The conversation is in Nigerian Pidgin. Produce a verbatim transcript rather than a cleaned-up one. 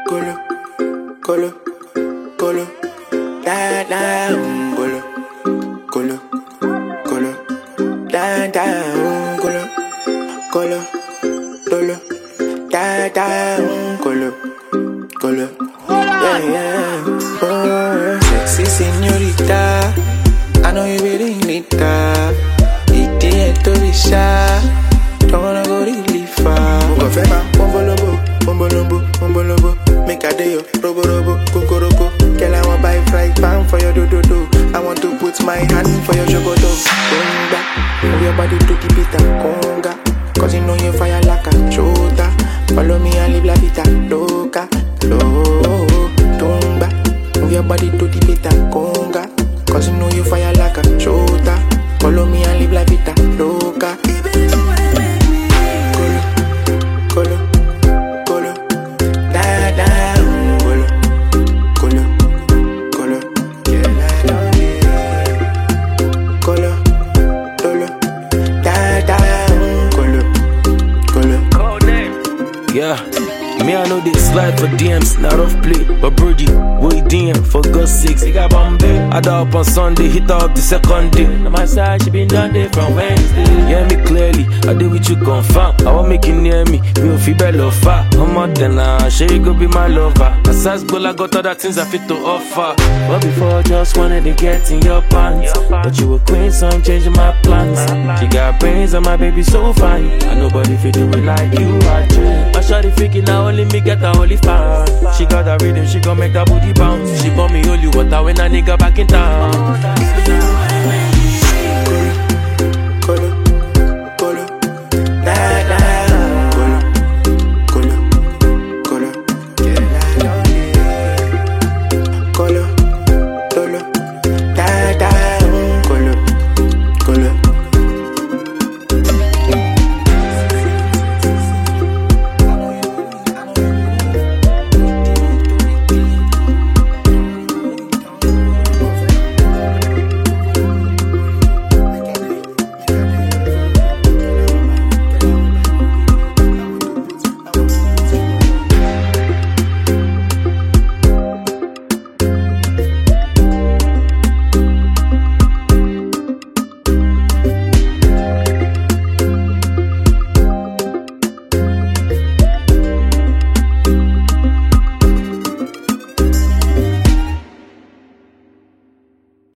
Colo, colo, colo, da da, colo, colo, colo, da da, colo, colo, colo, da da, colo, colo, yeah yeah. Oh, sexy señorita, I know you really need that. It's to be shy, don't wanna go really far. Confirma, bombo lobo, bombo lobo, bombo lobo. Make a day, robo robo, coco roco. Girl, I want buy fry pan for your do do do. I want to put my hand for your chocoto. Conga, move your body to keep it a conga. Cause you know you fire like a chota. Follow me and live la vida loca, loca. Tumba, move your body to keep it a conga. Cause you know you fire like a chota. Follow me and live la vida loca. Colo, colo, da da, colo, colo, colo, colo, colo, da da, colo, colo. Yeah. Me, I know this slide for D Ms, not off play. But Brody, what D M for God's sakes, he got Bombay. I dial up on Sunday, hit up the second day. On my side, she been done day from Wednesday. Yeah, me clearly, I did with you confirm. I want make you near me, me will feel better far. I'm more than I sure you could be my lover. My size goal, I got other things I fit to offer. But before, just wanted to get in your pants. But you were queen, so I'm changing my plans. She got brains and my baby so fine. And nobody fit do it like you, I do. My shawty freaking now. Only me get a holy fan. She got a rhythm, she gon' make that booty bounce. She bought me holy water when a nigga back in town.